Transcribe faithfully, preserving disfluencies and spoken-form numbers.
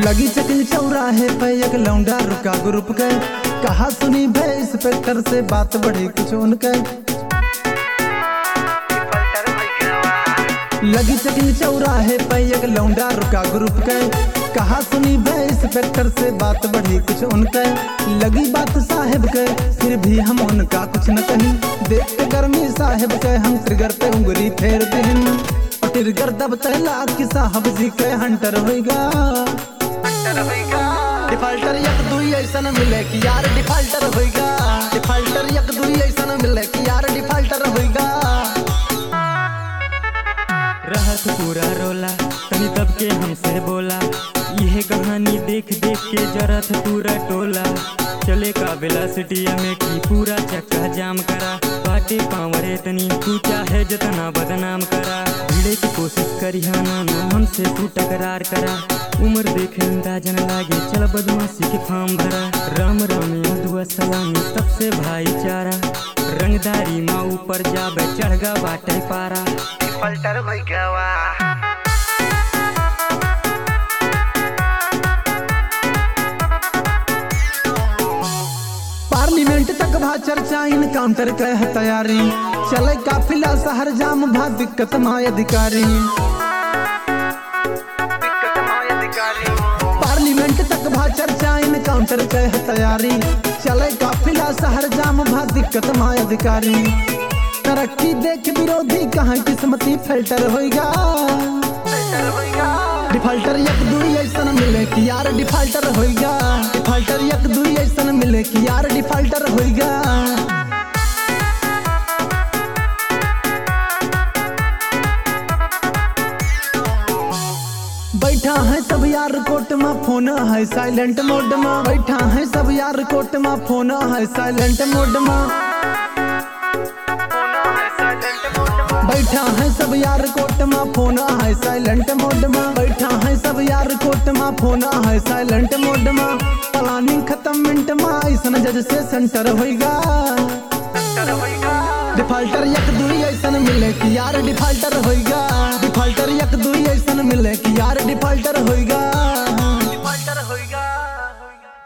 लगी चकिल चौराहे पे एक लौंडा रुका ग्रुप के, कहा सुनी भे इंस्पेक्टर से बात बढ़ी कुछ उनके। लगी चकिल चौराहे पे एक लौंडा रुका ग्रुप के, कहा सुनी भे इंस्पेक्टर से बात बढ़ी कुछ उनके। लगी बात साहेब के फिर भी हम उनका कुछ न कही, देख के गर्मी साहेब के हम ट्रिगर पे उंगली फेर दीन। ट्रिगर दबते लाग कि साहब जी के हंटर होइगा। डिफाल्टर एक दुई ऐसा न मिले कि यार डिफाल्टर होइगा। डिफाल्टर एक दुई ऐसा न मिले कि यार डिफाल्टर होइगा। रहत पूरा रोला तनी तब के हमसे बोला, यह कहानी देख देख के जरत पूरा टोला। चले का वेलोसिटी में की पूरा चक्का जाम करा, बाटे पावरे तनी तू चाहे जतना बदनाम करा। भिड़े की कोशिश करी हाना ना हमसे तू टकरार करा, उम्र देखे अंदाजन लागे चल बदमाशी के फार्म भरा। राम राम दुआ सलामी सबसे भाईचारा, रंगदारी माँ ऊपर जाबे चढ़गा बाटे पारा। डिफाल्टर होई गवा। पार्लियामेंट तक भा चर्चा इनकाउंटर के है तैयारी, चले काफिला शहर जाम भा दिक्कत माय अधिकारी। पार्लियामेंट तक भा चर्चा इनकाउंटर के है तैयारी, चले काफिला शहर जाम भा दिक्कत माय अधिकारी। तरक्की देख विरोधी कहाँ किस्मती फिल्टर होइगा। डिफाल्टर एक दुई ऐसा मिले कि यार डिफाल्टर होइगा। डिफाल्टर एक दुई ऐसा मिले कि यार डिफाल्टर होइगा। बैठा है सब यार कोर्ट में फोन है साइलेंट मोड में। बैठा है सब यार कोर्ट में फोन है साइलेंट मोड में। बैठा है सब यार कोर्ट में फोन है साइलेंट मोड में। बैठा है सब यार कोर्ट में फोन है साइलेंट मोड में। प्लानिंग खत्म मिनट में ऐसा जज से सेंटर होइगा। डिफाल्टर एक दुई ऐसा मिले कि यार डिफाल्टर होइगा। डिफाल्टर एक दुई ऐसा मिले कि यार डिफाल्टर होइगा। डिफाल्टर होइगा।